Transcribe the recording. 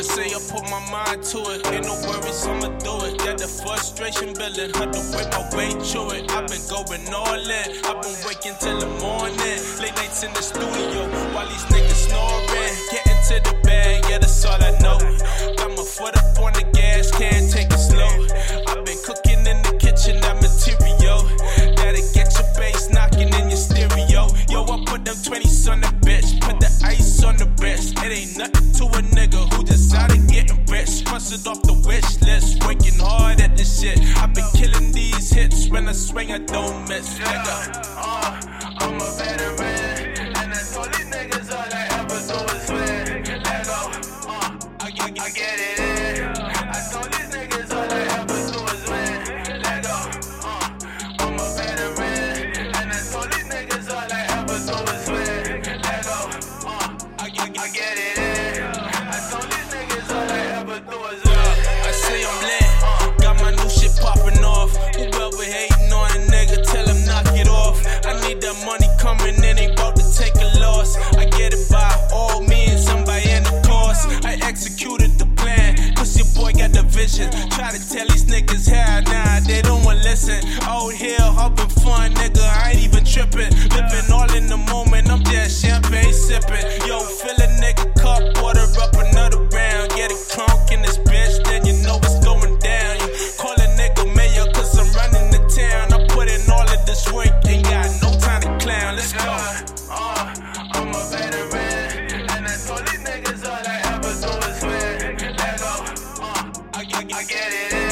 say I put my mind to it. Ain't no worries, I'ma do it. Got the frustration building, had to work my way through it. I've been going all in, I've been waking till the morning. Late nights in the studio, while these niggas snoring. Getting to the bag, yeah, that's all I know. Got my foot up on the gas, can't take it slow. I've been cooking in the kitchen, that material. That'll get your bass knocking in your stereo. Yo, I put them 20s on the bitch, put the ice on the wrist. It ain't nothing to a nigga who just out of getting rich. Cross it off the wish list, working hard at this shit. I've been killing these hits, when I swing I don't miss, nigga. I'm a veteran, and I told these niggas all I ever do is win. Let go, I get it in. I told these niggas all I ever do is win. Let go, I'm a veteran, and I told these niggas all I ever do is win. Let go, I get it in. I told these niggas all I ever do is win. I say I'm lit, got my new shit popping off. Whoever hating on a nigga, tell him knock it off. I need that money coming in, ain't about to take a loss. I get it by all means, somebody in the course. I executed the plan, cause your boy got the vision. Try to tell these niggas how, nah, they don't wanna listen. Out here, having fun, nigga, I ain't even tripping. Living all in the moment, I'm just champagne sipping. Yo, fill a nigga cup, water up another round. Get a crunk in this bitch, then you know it's going down. You call a nigga mayor, cause I'm running the town. I put in all of this work, ain't got no time to clown. Let's go. I'm a veteran, and I told these niggas all I ever do is win. Let go, I get it in.